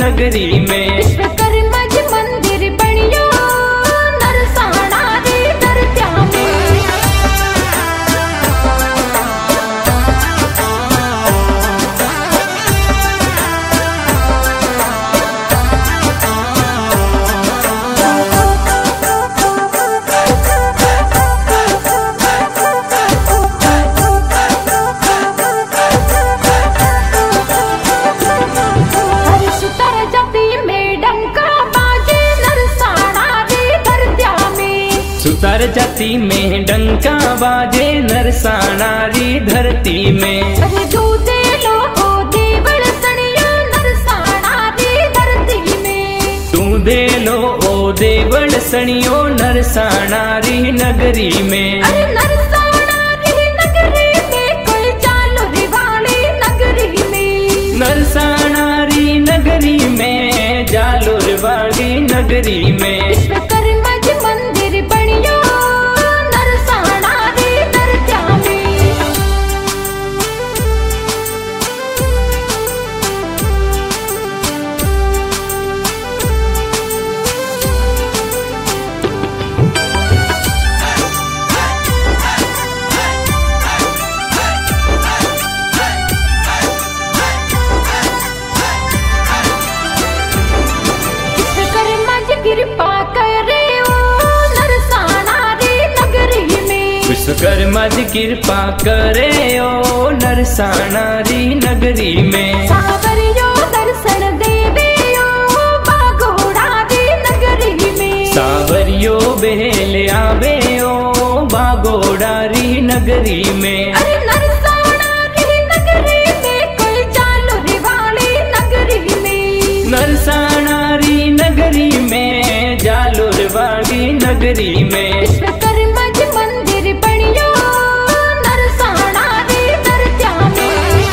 नगरी में। विश्वकर्मा जी मंदिर बनियो नरसाना री धरत्या में। सुतार जाति में डंका बाजे नरसाना री धरती में। दूधे लो ओ देवल सणियो नरसाना री धरती में। दूधे लो ओ देवल सणियो नरसाना री नगरी में। अरे नरसाना री नगरी में कोई चालो रे वाली नगरी में। नरसाना री नगरी में जालोर वाली नगरी में। विश्वकर्मा जी मंदिर बनियो नरसाना री धरत्या में। विश्वकर्मा जी कृपा करे ओ नरसाना री नगरी में। विश्वकर्मा जी कृपा करे ओ नरसाना री नगरी में। सावरियो दर्शन देवे ओ बागोड़ा री नगरी में। सावरियो बेल आवे ओ बागोड़ा री नगरी में। अरे नरसाना री नगरी में कोई चालो रे वाली नगरी में। नरसाना री नगरी में जालोर वाली नगरी में। विश्वकर्मा जी मंदिर बनियो नरसाना री धरत्या में।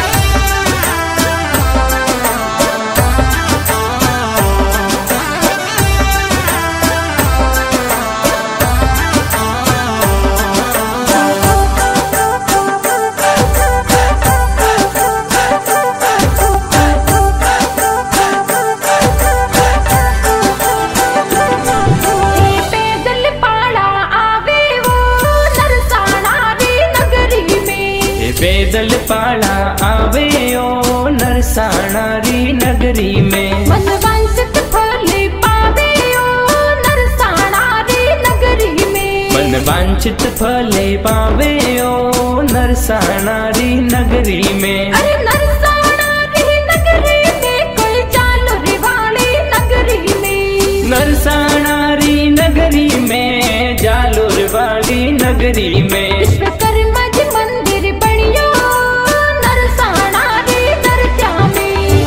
पैदल पाड़ा आवे वो नरसाना री नगरी में। पैदल पाला आवे ओ नरसाना री नगरी में। मनवांछित फल पावे ओ नरसाना री नगरी में। मनवांछित फले पावे ओ नरसाना री नगरी में। अरे नरसाना री नगरी में कोई चालो रे वाली नगरी में। नरसाना री नगरी में जालोर वाली नगरी में। विश्वकर्मा जी मंदिर बनियो नरसाना री धरत्या में।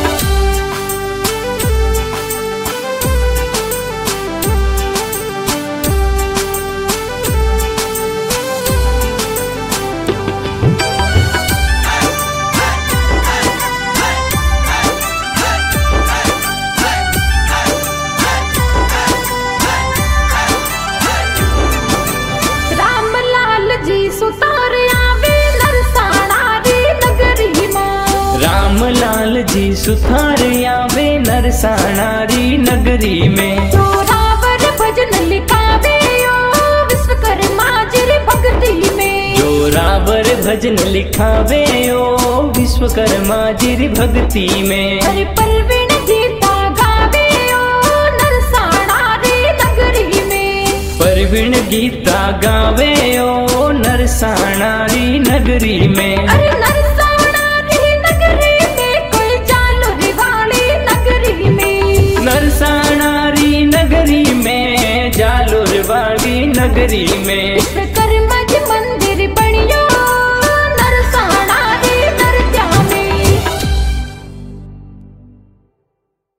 रामलाल जी सुतार आवे नरसाना री नगरी में। रामलाल जी सुथार आवे नरसाना री नगरी में। जोरावर भजन लिखावे ओ विश्वकर्मा जी री भक्ति में। जोरावर भजन लिखावे ओ विश्वकर्मा जी री भक्ति में। अरे परवीन गीता गावे ओ नरसाना री नगरी में। परवीन गीता गावे ओ नरसाना री नगरी में। अरे नरसाना री नगरी में कोई चालो रे वाली नगरी में। नरसाना री नगरी में जालोर वाली नगरी में।